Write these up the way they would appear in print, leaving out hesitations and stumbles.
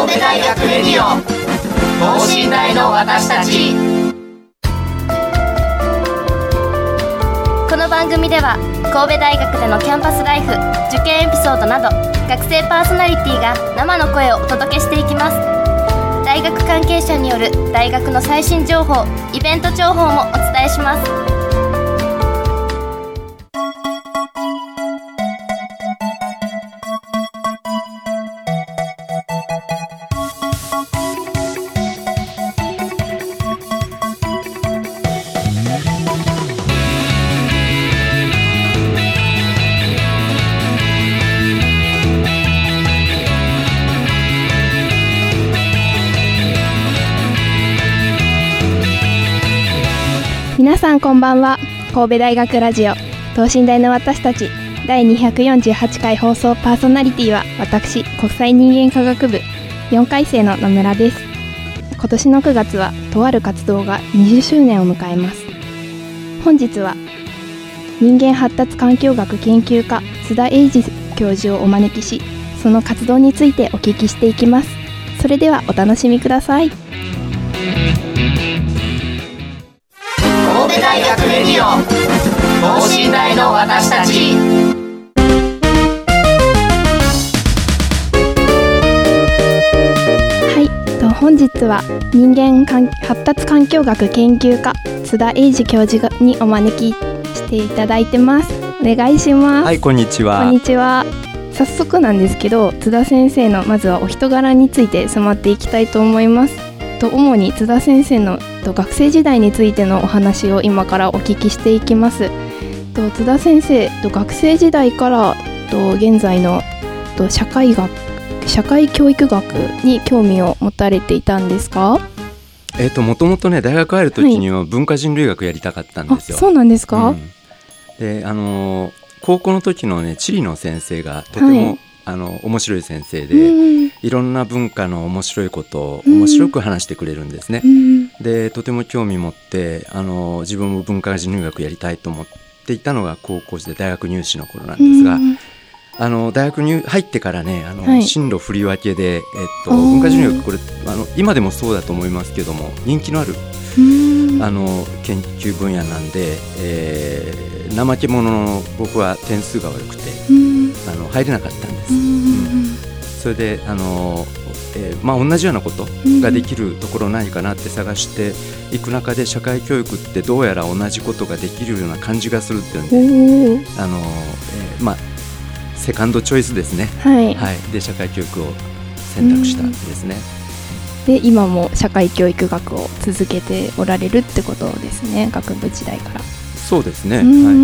神戸大学レディオ等身大の私たち。 この番組では神戸大学でのキャンパスライフ、受験エピソードなど学生パーソナリティが生の声をお届けしていきます。大学関係者による大学の最新情報、イベント情報もお伝えします。 皆さんこんばんは。神戸大学ラジオ等身大の私たち第248回放送パーソナリティは私、国際人間科学部4回生の野村です。今年の9月はとある活動が20周年を迎えます。本日は人間発達環境学研究家津田英二教授をお招きし、その活動についてお聞きしていきます。それではお楽しみください。 神戸大学レディオ等身大の私たち。 本日は人間発達環境学研究家津田英二教授にお招きしていただいてます。お願いします。 はい、こんにちは。 こんにちは。早速なんですけど、津田先生のまずはお人柄について迫っていきたいと思います。主に津田先生の学生時代についてのお話を今からお聞きしていきます。津田先生、学生時代から現在の社会教育学に興味を持たれていたんですか？ もともとね、大学入る時には文化人類学やりたかったんですよ。 そうなんですか？ で、高校の時のね、地理の先生がとても、面白い先生で、いろんな文化の面白いことを面白く話してくれるんですね。で、とても興味持って自分も文化人類学やりたいと思っていたのが高校時代、大学入試の頃なんですが、大学に入ってからね、進路振り分けで、文化人類学、これ今でもそうだと思いますけども、人気のある研究分野なんで、怠け者の僕は点数が悪くて入れなかったんです。それで同じようなことができるところないかなって探していく中で、社会教育ってどうやら同じことができるような感じがするっていうんで、セカンドチョイスですね。で、社会教育を選択したんですね。 で、今も社会教育学を続けておられるってことですね、学部時代から。 そうですね。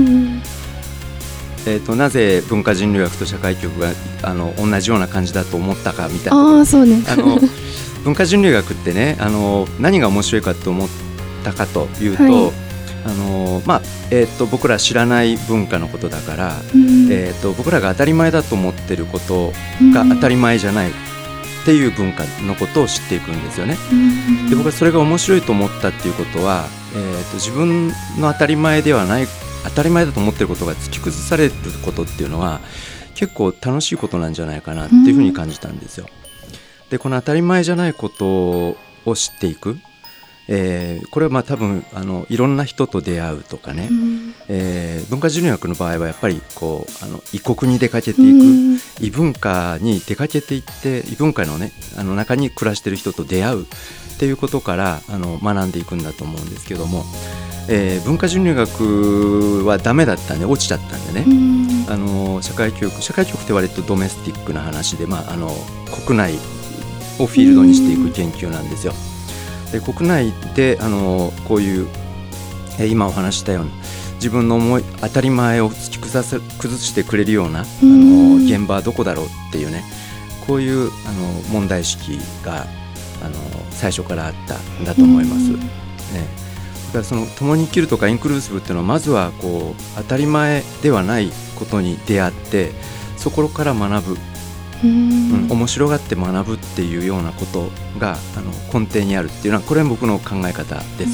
なぜ文化人類学と社会教育が同じような感じだと思ったかみたいな。 そうね。 文化人類学ってね、何が面白いかと思ったかというと、僕ら知らない文化のことだから、僕らが当たり前だと思ってることが当たり前じゃないっていう文化のことを知っていくんですよね。で、僕はそれが面白いと思ったっていうことは、自分の当たり前ではない、当たり前だと思ってることが突き崩されることっていうのは結構楽しいことなんじゃないかなっていうふうに感じたんですよ。で、この当たり前じゃないことを知っていく、これは多分いろんな人と出会うとかね、文化人類学の場合はやっぱり異国に出かけていく、異文化に出かけていって、異文化のね、中に暮らしている人と出会うっていうことから学んでいくんだと思うんですけども、文化人類学はダメだったんで、落ちちゃったんでね、社会教育って割とドメスティックな話で、国内をフィールドにしていく研究なんですよ。で、国内でこういう、今お話したような自分の当たり前を突き崩してくれるような現場はどこだろうっていうね、こういう問題意識が最初からあったんだと思います。だからその共に生きるとかインクルーシブっていうのは、まずは当たり前ではないことに出会って、そこから学ぶ、面白がって学ぶっていうようなことが根底にあるっていうのは、これは僕の考え方です。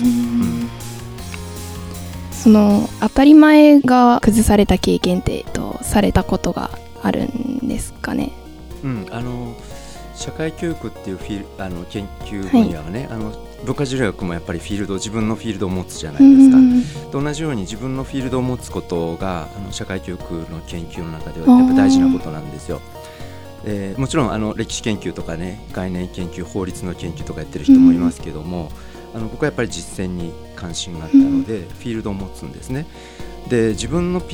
その当たり前が崩された経験ってされたことがあるんですかね？ 社会教育っていう研究分野はね、文化人類学もやっぱり自分のフィールドを持つじゃないですか。と同じように自分のフィールドを持つことが社会教育の研究の中ではやっぱ大事なことなんですよ。もちろん歴史研究とかね、概念研究、法律の研究とかやってる人もいますけども、僕はやっぱり実践に関心があったので、フィールドを持つんですね。で、自分の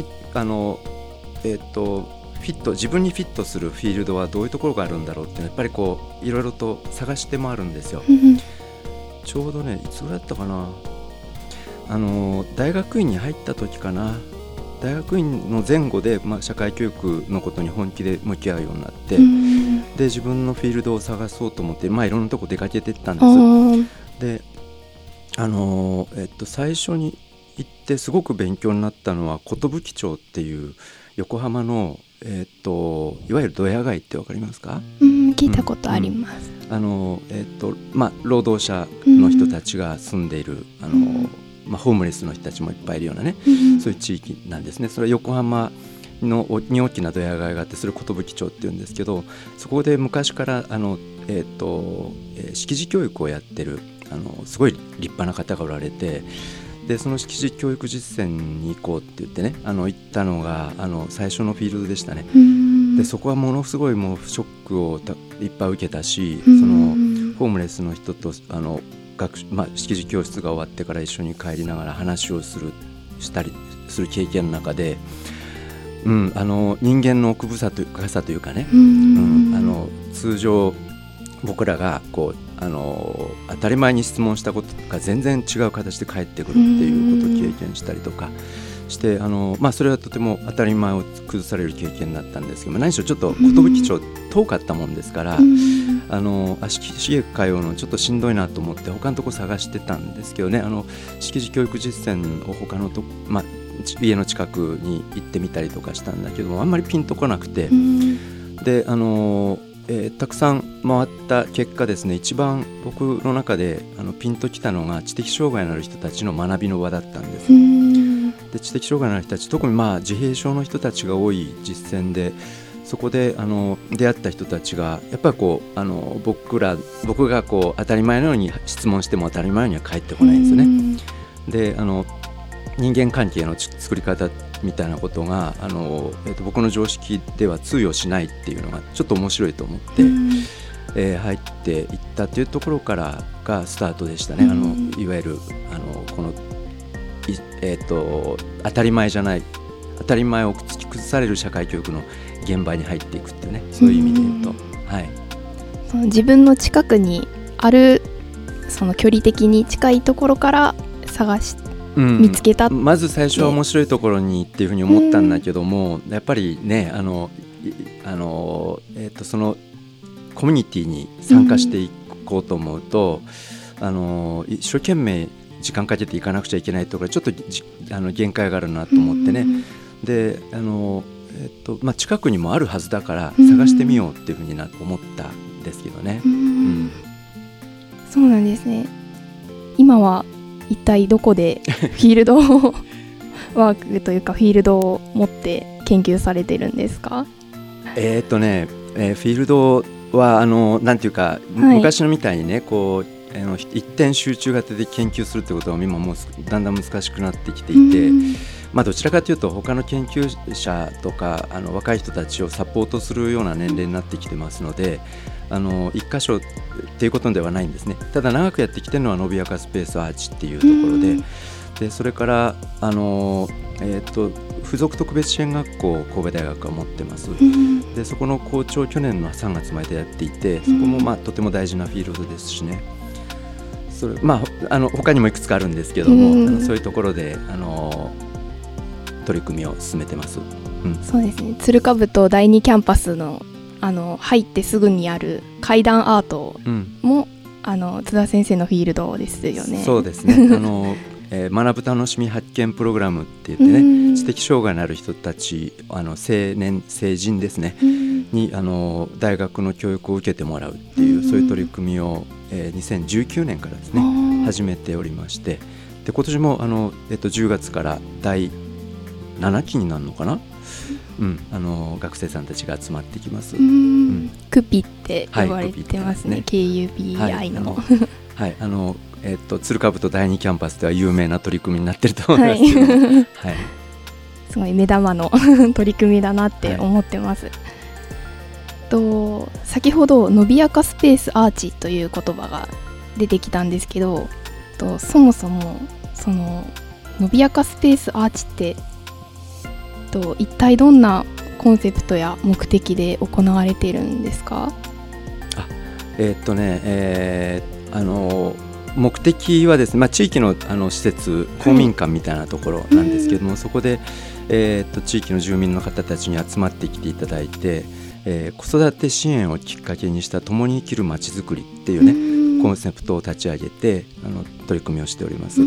自分にフィットするフィールドはどういうところがあるんだろうっていうのはやっぱりこういろいろと探して回るんですよ。ちょうどね、いつぐらいだったかな、大学院に入った時かな。大学院の前後で、社会教育のことに本気で向き合うようになって、で自分のフィールドを探そうと思って、いろんなとこ出かけていったんです。で、最初に行ってすごく勉強になったのは寿町っていう横浜の、いわゆるドヤ街ってわかりますか？ 聞いたことあります。 労働者の人たちが住んでいるホームレスの人たちもいっぱいいるようなね、そういう地域なんですね。それは横浜に大きなドヤ街があって、それを寿町っていうんですけど、そこで昔から識字教育をやってるすごい立派な方がおられて、でその識字教育実践に行こうって言ってね、行ったのが最初のフィールドでしたね。でそこはものすごいもうショックをいっぱい受けたし、そのホームレスの人と識字教室が終わってから一緒に帰りながら話をしたりする経験の中で、人間の奥深さというかね、通常僕らがこう当たり前に質問したことが全然違う形で返ってくるっていうことを経験したりとかして、それはとても当たり前を崩される経験だったんですけど、何しろちょっと寿町遠かったもんですから、足しげく通うのちょっとしんどいなと思って他のとこ探してたんですけどね、識字教育実践を他の家の近くに行ってみたりとかしたんだけども、あんまりピンとこなくて、でたくさん回った結果ですね、一番僕の中でピンときたのが知的障害のある人たちの学びの場だったんです。で知的障害のある人たち、特に自閉症の人たちが多い実践で、そこで出会った人たちがやっぱりこう僕がこう当たり前のように質問しても当たり前には返ってこないんですよね。で人間関係の作り方みたいなことが僕の常識では通用しないっていうのがちょっと面白いと思って、入っていったというところからがスタートでしたね。いわゆるこの当たり前じゃない、当たり前を突き崩される社会教育の現場に入っていくっていうね、そういう意味で言うと、 その自分の近くにあるその距離的に近いところから見つけた、 まず最初は面白いところにっていうふうに思ったんだけども、やっぱりねそのコミュニティに参加していこうと思うと、一生懸命時間かけていかなくちゃいけないところちょっと限界があるなと思ってね、で近くにもあるはずだから探してみようっていうふうに思ったんですけどね。 そうなんですね。今は一体どこでフィールドワークというかフィールドを持って研究されてるんですか？ フィールドはなんていうか、昔のみたいにねこう一点集中型で研究するってことは今もうだんだん難しくなってきていて、どちらかというと他の研究者とか若い人たちをサポートするような年齢になってきてますので、一箇所っていうことではないんですね。ただ長くやってきてるのは伸びやかスペースアーチっていうところで、それから附属特別支援学校を神戸大学が持ってます。でそこの校長去年の3月までやっていて、そこもとても大事なフィールドですしね。それ他にもいくつかあるんですけども、そういうところで取り組みを進めてます。 そうですね。鶴ヶ太第2キャンパスの入ってすぐにある階段アートも、津田先生のフィールドですよね。 そうですね。学ぶ楽しみ発見プログラムって言ってね、知的障害のある人たち成人ですね、に大学の教育を受けてもらうっていう、そういう取り組みを、2019年からですね始めておりまして、で今年も10月から第7期になるのかな、 学生さんたちが集まってきます。 クピって呼ばれてますね、KUBI の。 はい、鶴兜第2キャンパスでは有名な取り組みになってると思いますけど、はい、 すごい目玉の取り組みだなって思ってます。先ほど伸びやかスペースアーチという言葉が出てきたんですけど、そもそもその伸びやかスペースアーチって一体どんなコンセプトや目的で行われているんですか？ 目的はですね、地域の施設、公民館みたいなところなんですけども、そこで、地域の住民の方たちに集まってきていただいて、子育て支援をきっかけにした共に生きるまちづくりっていうね、コンセプトを立ち上げて取り組みをしております。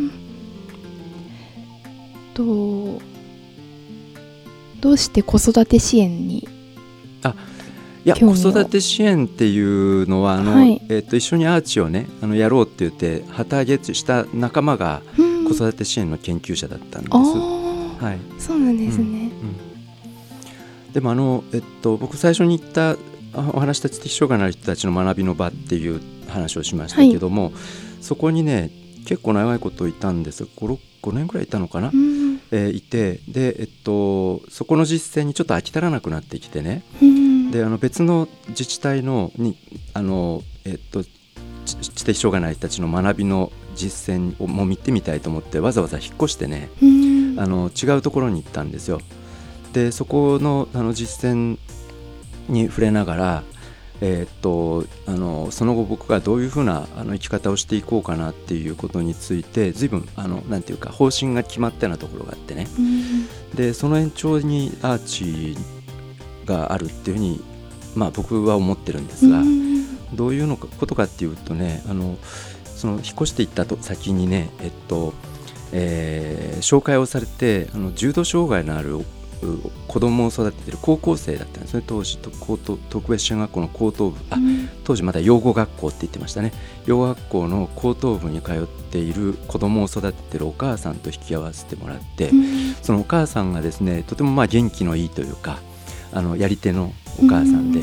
どうして子育て支援に子育て支援っていうのは一緒にアーチをねやろうって言って旗揚げした仲間が子育て支援の研究者だったんです。はい、 そうなんですね。 でも僕最初に言ったお話した知的障害のある人たちの学びの場っていう話をしましたけども、そこにね結構長いこといたんです。5年くらいいたのかな、いて、で、そこの実践にちょっと飽き足らなくなってきてね、で別の自治体に知的障害のある人たちの学びの実践をも見てみたいと思ってわざわざ引っ越してね、違うところに行ったんですよ。でそこの実践に触れながら、その後僕がどういうふうな生き方をしていこうかなっていうことについて随分なんていうか方針が決まったようなところがあってね、でその延長にアーチがあるっていうふうに、僕は思ってるんですが、どういうことかっていうとね、その引っ越していった先にね、紹介をされて重度障害のある子供を育てている高校生だったんですね。当時特別支援学校の高等部、当時まだ養護学校って言ってましたね。養護学校の高等部に通っている子供を育てているお母さんと引き合わせてもらって、そのお母さんがですねとても元気のいいというかやり手のお母さんで、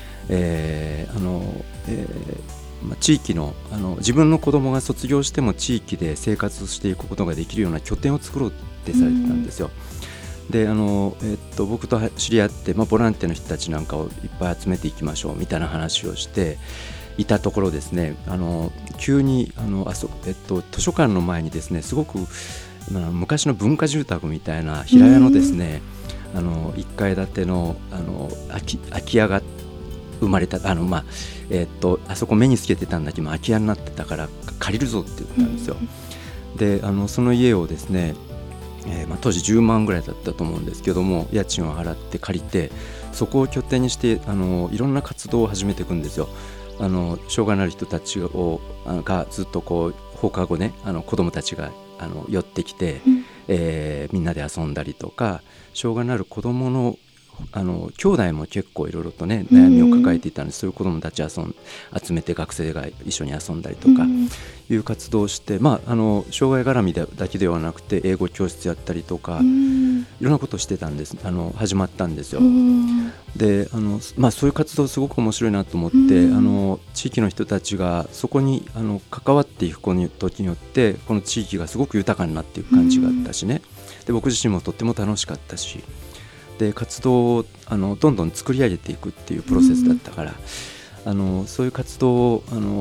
地域の自分の子供が卒業しても地域で生活していくことができるような拠点を作ろうってされてたんですよ。で僕と知り合って、ボランティアの人たちなんかをいっぱい集めていきましょうみたいな話をしていたところですね、急に図書館の前にですねすごく昔の文化住宅みたいな平屋のですね1階建ての空き家が生まれたあそこ目につけてたんだけど空き家になってたから借りるぞって言ったんですよ。でその家をですね当時10万ぐらいだったと思うんですけども家賃を払って借りてそこを拠点にしていろんな活動を始めていくんですよ。障害のある人たちがずっと放課後ね子どもたちが寄ってきて、みんなで遊んだりとか障害のある子どもの兄弟も結構いろいろとね悩みを抱えていたので、そういう子どもたち集めて学生が一緒に遊んだりとかいう活動をして、障害絡みだけではなくて英語教室やったりとかいろんなことをしてたんです。始まったんですよ。でそういう活動すごく面白いなと思って、地域の人たちがそこに関わっていく時によってこの地域がすごく豊かになっていく感じがあったしね、で僕自身もとっても楽しかったし、で活動をどんどん作り上げていくっていうプロセスだったから、そういう活動を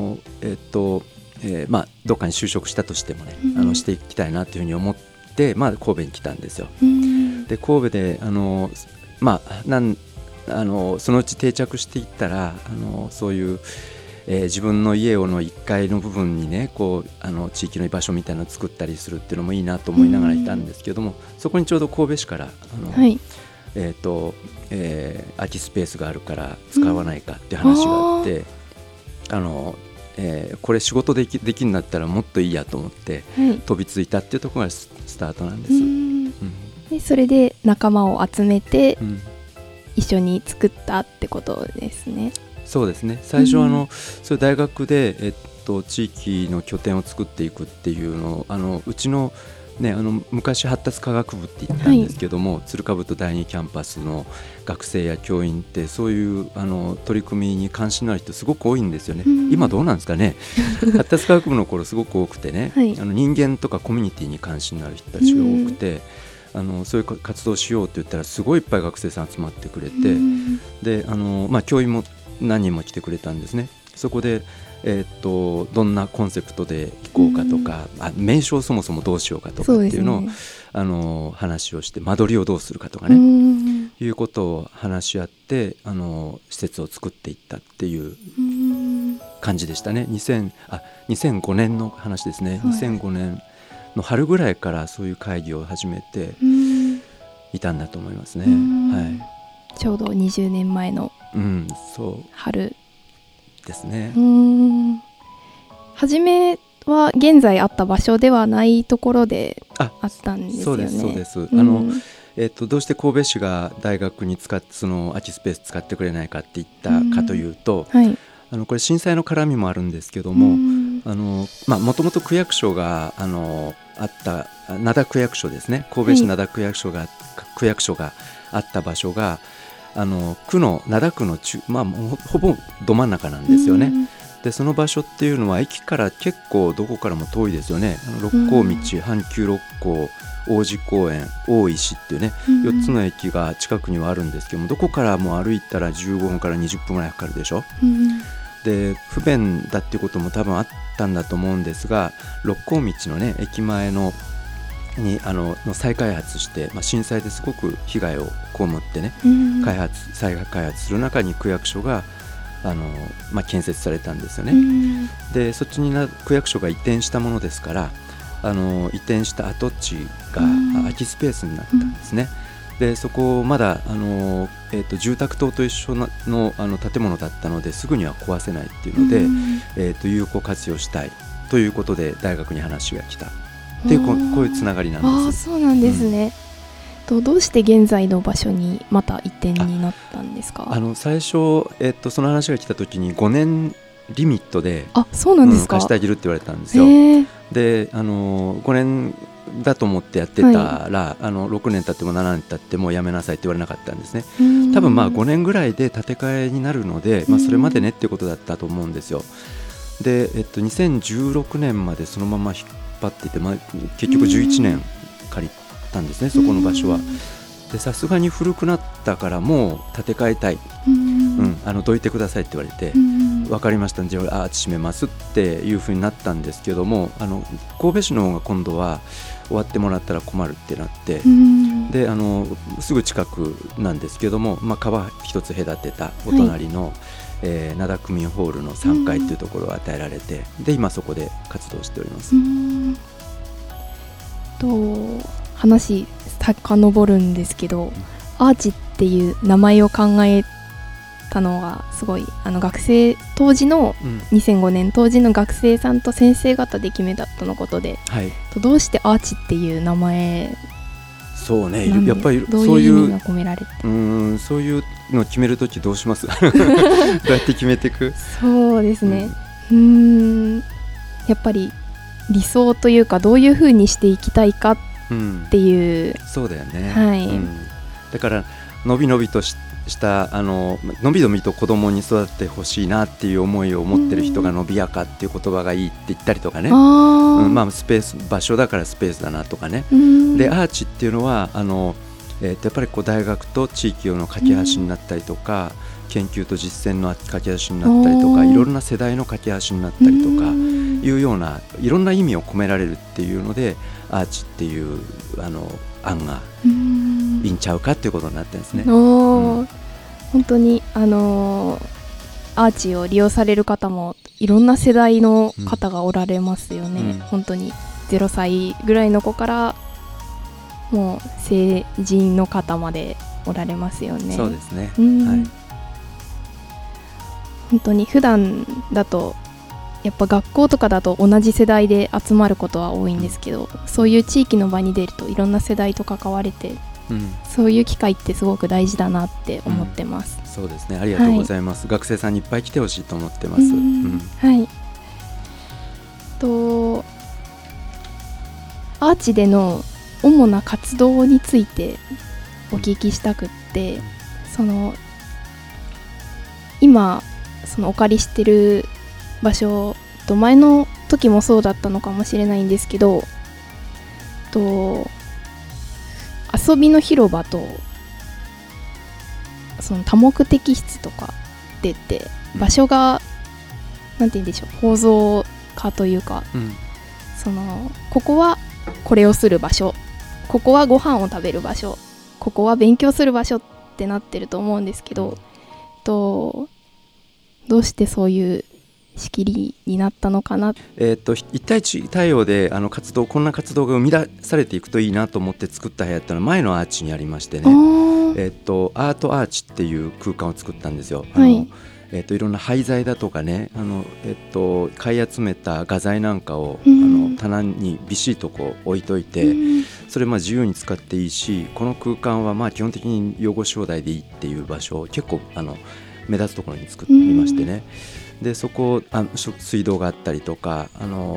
どっかに就職したとしてもね、していきたいなというふうに思って、神戸に来たんですよ。で神戸でそのうち定着していったらそういう、自分の家の1階の部分にね地域の居場所みたいなのを作ったりするっていうのもいいなと思いながらいたんですけども、そこにちょうど神戸市から空きスペースがあるから使わないかって話があって、これ仕事できるんだったらもっといいやと思って、飛びついたっていうところがスタートなんです。 でそれで仲間を集めて、一緒に作ったってことですね。 そうですね。最初そういう大学で、地域の拠点を作っていくっていうのをうちのね、昔発達科学部って言ったんですけども、鶴ヶ部と第2キャンパスの学生や教員ってそういう取り組みに関心のある人すごく多いんですよね、今どうなんですかね発達科学部の頃すごく多くてね、人間とかコミュニティに関心のある人たちが多くて、そういう活動しようって言ったらすごいいっぱい学生さん集まってくれて、で教員も何人も来てくれたんですね。そこでどんなコンセプトでいこうかとか、名称そもそもどうしようかとかっていうのを、話をして、間取りをどうするかとかね、いうことを話し合って施設を作っていったっていう感じでしたね。2005年の話ですね、2005年の春ぐらいからそういう会議を始めていたんだと思いますね。 ちょうど20年前の春ですね。 初めは現在あった場所ではないところであったんですよね。 そうです。どうして神戸市が大学にその空きスペース使ってくれないかって言ったかというと、これ震災の絡みもあるんですけども、もともと区役所があった灘区役所ですね、神戸市灘区役所があった場所が灘区のほぼど真ん中なんですよね。でその場所っていうのは駅から結構どこからも遠いですよね。六甲道、阪急六甲、王子公園、大石っていうね、4つの駅が近くにはあるんですけども、どこからも歩いたら15分から20分ぐらいかかるでしょ。で不便だっていうことも多分あったんだと思うんですが、六甲道のね駅前の再開発して、震災ですごく被害を被ってね、再開発する中に区役所が建設されたんですよね。でそっちに区役所が移転したものですから、移転した跡地が空きスペースになったんですね。でそこまだ住宅棟と一緒の建物だったのですぐには壊せないっていうので、有効活用したいということで大学に話が来たっていうこういうつながりなんです。 そうなんですね。どうして現在の場所にまた移転になったんですか？ 最初、その話が来た時に5年リミットでそうなんですか？ 貸してあげるって言われたんですよ。で5年だと思ってやってたら、6年経っても7年経ってもやめなさいって言われなかったんですね。多分5年ぐらいで建て替えになるので、それまでねっていうことだったと思うんですよ。で、2016年までそのまま引っ張っていて、結局11年借りたんですね、そこの場所は。でさすがに古くなったからもう建て替えたい、どいてくださいって言われて、分かりました、じゃあアーチ閉めますっていうふうになったんですけども、神戸市の方が今度は終わってもらったら困るってなって、ですぐ近くなんですけども、川一つ隔てたお隣の、灘区民ホールの3階っていうところを与えられて、で今そこで活動しております。 話遡るんですけど、アーチっていう名前を考えたのがすごい学生当時の、2005年当時の学生さんと先生方で決めたとのことで、どうしてアーチっていう名前、 そうね、やっぱりどういう意味が込められて、 そういうのを決めるときどうしますどうやって決めていく？そうですね、 やっぱり理想というか、どういうふうにしていきたいかっていう、 そうだよね、だからのびのびとしたのびのびと子供に育ってほしいなっていう思いを持ってる人が伸びやかっていう言葉がいいって言ったりとかね、スペース場所だからスペースだなとかね、でアーチっていうのはやっぱり大学と地域の架け橋になったりとか、研究と実践の架け橋になったりとか、いろんな世代の架け橋になったりとかいうようないろんな意味を込められるっていうので、アーチっていう案がいいんちゃうかっていうことになってるんですね。 本当にアーチを利用される方もいろんな世代の方がおられますよね。本当に0歳ぐらいの子からもう成人の方までおられますよね。 そうですね、 本当に普段だとやっぱ学校とかだと同じ世代で集まることは多いんですけど、そういう地域の場に出るといろんな世代と関われて、そういう機会ってすごく大事だなって思ってます。 そうですね、ありがとうございます、学生さんにいっぱい来てほしいと思ってます。アアーチでの主な活動についてお聞きしたくって、今お借りしてる場所と前の時もそうだったのかもしれないんですけど、遊びの広場と多目的室とかって言って場所がなんて言うんでしょう、構造化というか、ここはこれをする場所、ここはご飯を食べる場所、ここは勉強する場所ってなってると思うんですけど、どうしてそういう仕切りになったのかな。 一対一対応でこんな活動が生み出されていくといいなと思って作った部屋っていうのは前のアーチにありましてね、アートアーチっていう空間を作ったんですよ。いろんな廃材だとかね、買い集めた画材なんかを、棚にびっしりと置いといて、それ自由に使っていいし、この空間は基本的に養護招待でいいっていう場所を結構目立つところに作ってみましてね。でそこ水道があったりとか、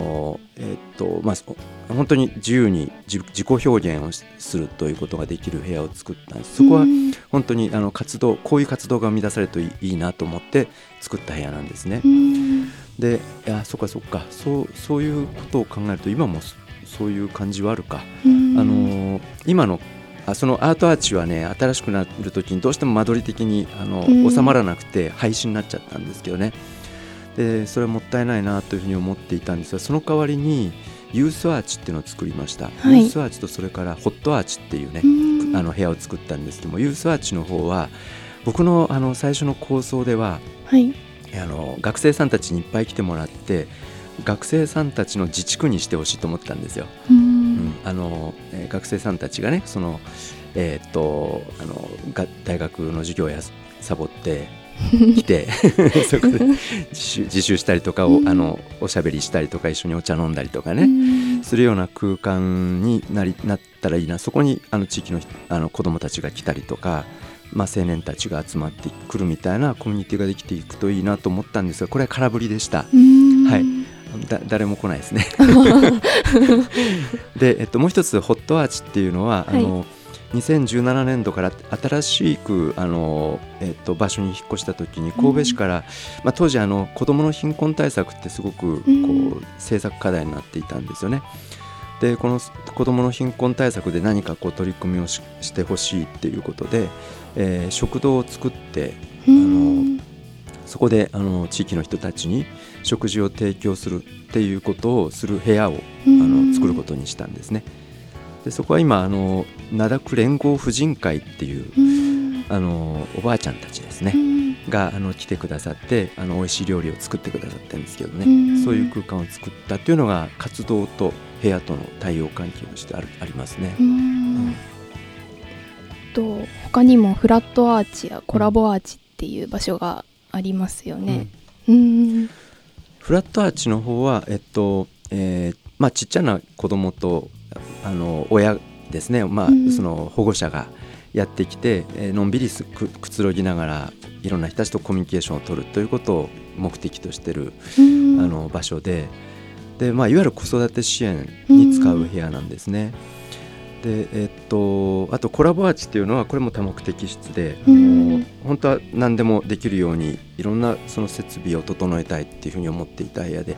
本当に自由に自己表現をするということができる部屋を作ったんです。そこは本当にこういう活動が生み出されるといいなと思って作った部屋なんですね。でそっかそういうことを考えると今もそういう感じはあるか。今のそのアートアーチはね、新しくなるときにどうしても間取り的に収まらなくて廃止になっちゃったんですけどね。でそれはもったいないなというふうに思っていたんですが、その代わりにユースアーチっていうのを作りました。ユースアーチとそれからホットアーチっていうね、部屋を作ったんですけども、ユースアーチの方は僕の最初の構想では、学生さんたちにいっぱい来てもらって学生さんたちの自治区にしてほしいと思ったんですよ。学生さんたちがね、大学の授業やサボって来てそこで自習したりとかおしゃべりしたりとか一緒にお茶飲んだりとかね、するような空間になったらいいな。そこに地域の子どもたちが来たりとか、青年たちが集まってくるみたいなコミュニティができていくといいなと思ったんですが、これは空振りでした。誰も来ないですねで、もう一つホットアーチっていうのは、2017年度から新しく場所に引っ越した時に神戸市から、当時子どもの貧困対策ってすごく政策課題になっていたんですよね。でこの子どもの貧困対策で何か取り組みをしてほしいっていうことで、食堂を作ってそこで地域の人たちに食事を提供するっていうことをする部屋を作ることにしたんですね。でそこは今灘区連合婦人会っていうおばあちゃんたちですねが来てくださって美味しい料理を作ってくださったんですけどね、そういう空間を作ったっていうのが活動と部屋との対応関係としてありますね。 他にもフラットアーチやコラボアーチっていう場所がありますよね。 フラットアーチの方は、ちっちゃな子供と親ですね、その保護者がやってきて、のんびりくつろぎながらいろんな人たちとコミュニケーションを取るということを目的としている場所で、いわゆる子育て支援に使う部屋なんですね。であとコラボアーチっていうのはこれも多目的室で、本当は何でもできるようにいろんなその設備を整えたいっていうふうに思っていた部屋で、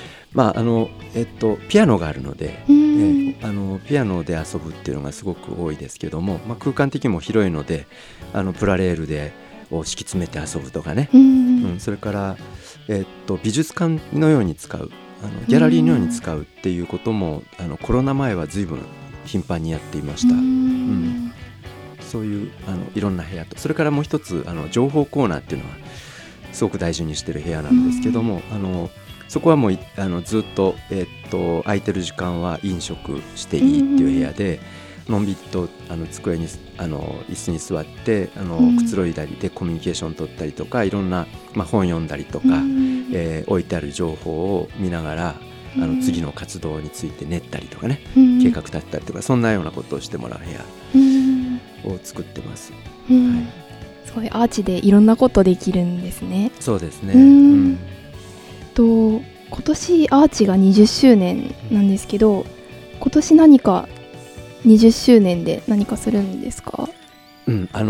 ピアノがあるので、ピアノで遊ぶっていうのがすごく多いですけども、空間的にも広いのでプラレールを敷き詰めて遊ぶとかね、それから、美術館のように使うギャラリーのように使うっていうこともコロナ前は随分頻繁にやっていました。そういういろんな部屋と、それからもう一つ情報コーナーっていうのはすごく大事にしてる部屋なんですけども、そこはもうずっと、空いてる時間は飲食していいっていう部屋で、のんびりと机に椅子に座ってくつろいだりでコミュニケーション取ったりとか、いろんな、本読んだりとか、置いてある情報を見ながら次の活動について練ったりとかね、計画立てたりとか、そんなようなことをしてもらう部屋を作ってます。 すごいアーチでいろんなことできるんですね。 そうですね。今年アーチが20周年なんですけど、今年何か20周年で何かするんですか？ ごめんなさい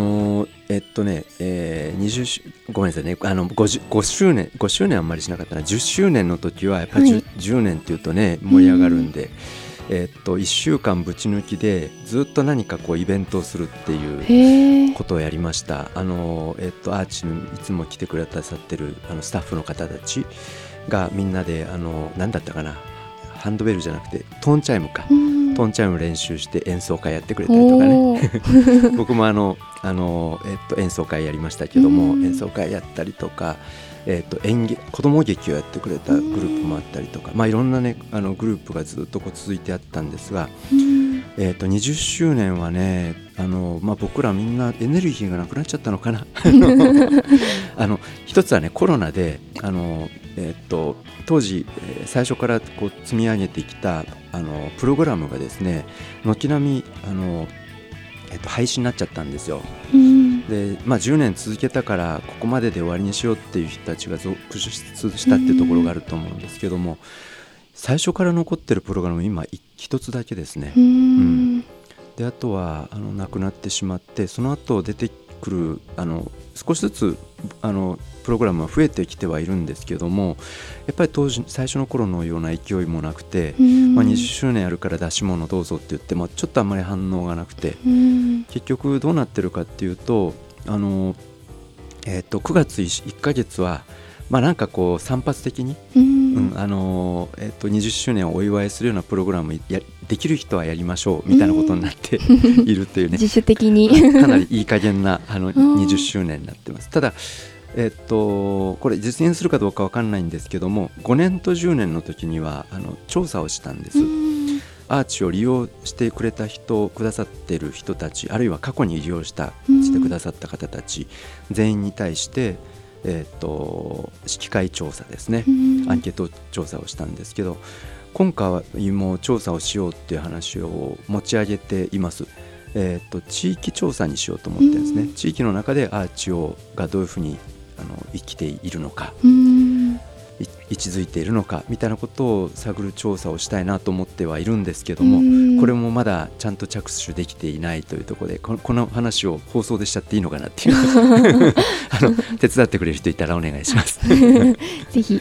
ね、5周年あんまりしなかったな。10周年の時はやっぱり 10年っていうとね盛り上がるんで、1週間ぶち抜きでずっと何かこうイベントをするっていうことをやりました。アーチにいつも来てくださってるスタッフの方たちがみんなで何だったかな、ハンドベルじゃなくてトーンチャイムか、トーンチャイム練習して演奏会やってくれたりとかね僕も演奏会やりましたけども、演奏会やったりとか、子供劇をやってくれたグループもあったりとか、いろんなねグループがずっとこう続いてあったんですが、20周年はね僕らみんなエネルギーがなくなっちゃったのかな一つはねコロナで当時、最初からこう積み上げてきたプログラムがですね軒並み廃止になっちゃったんですよ。で10年続けたからここまでで終わりにしようっていう人たちが続出したっていうところがあると思うんですけども、最初から残ってるプログラム今一つだけですね。であとはなくなってしまって、その後出てくる少しずつプログラムは増えてきてはいるんですけども、やっぱり当時最初の頃のような勢いもなくて、20周年やるから出し物どうぞって言ってもちょっとあんまり反応がなくて、結局どうなってるかっていうと9月 1ヶ月はなんかこう散発的に、20周年をお祝いするようなプログラムできる人はやりましょうみたいなことになっているというね自主的にかなりいい加減な20周年になってます。ただこれ実現するかどうか分かんないんですけども、5年と10年の時には調査をしたんです。アーチを利用してくださっている人たち、あるいは過去に利用してくださった方たち全員に対して色会調査ですね、アンケート調査をしたんですけど、今回も調査をしようっていう話を持ち上げています。地域調査にしようと思ってるんですね。地域の中でアーチがどういうふうに生きているのか、位置づいているのかみたいなことを探る調査をしたいなと思ってはいるんですけども、これもまだちゃんと着手できていないというところで、この話を放送でしちゃっていいのかなっていう手伝ってくれる人いたらお願いしますぜひ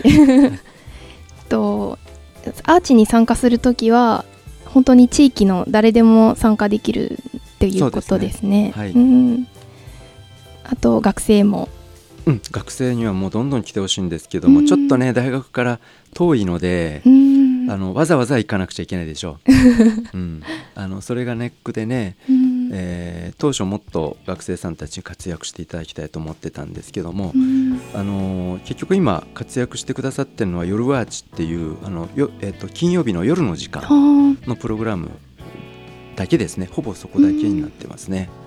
アーチに参加するときは本当に地域の誰でも参加できるということですね。あと学生も、 学生にはもうどんどん来てほしいんですけども、ちょっとね大学から遠いのでわざわざ行かなくちゃいけないでしょう、それがネックでね、当初もっと学生さんたちに活躍していただきたいと思ってたんですけども、結局今活躍してくださってるのは夜アーチっていう金曜日の夜の時間のプログラムだけですね。ほぼそこだけになってますね。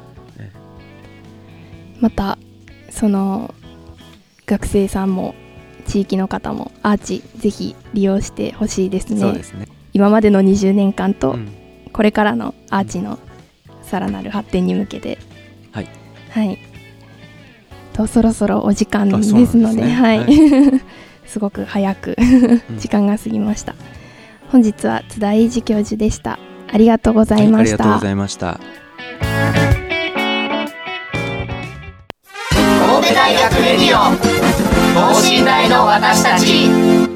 またその学生さんも地域の方もアーチぜひ利用してほしいですね。 そうですね。 今までの20年間と、これからのアーチのさらなる発展に向けて、そろそろお時間ですので、すごく早く時間が過ぎました。本日は津田英二教授でした。ありがとうございました。 ありがとうございました。 神戸大学レディオ等身大の私たち。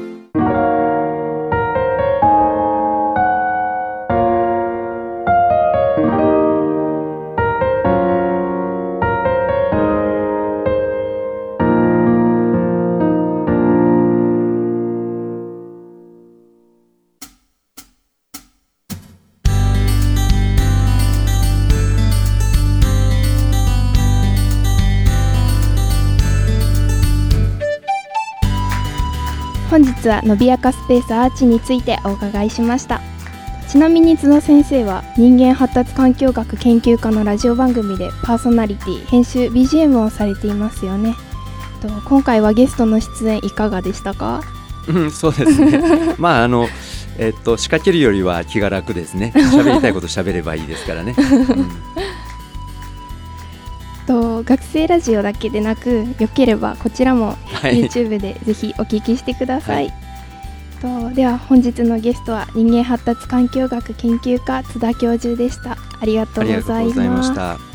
本日はのびやかスペースアーチについてお伺いしました。ちなみに津野先生は人間発達環境学研究家のラジオ番組でパーソナリティ、編集、BGM をされていますよね。今回はゲストの出演いかがでしたか？ そうですね仕掛けるよりは気が楽ですね。喋りたいこと喋ればいいですからね。 学生ラジオだけでなく、よければこちらも YouTube でぜひお聞きしてください。 では本日のゲストは人間発達環境学研究家津田教授でした。ありがとうございました。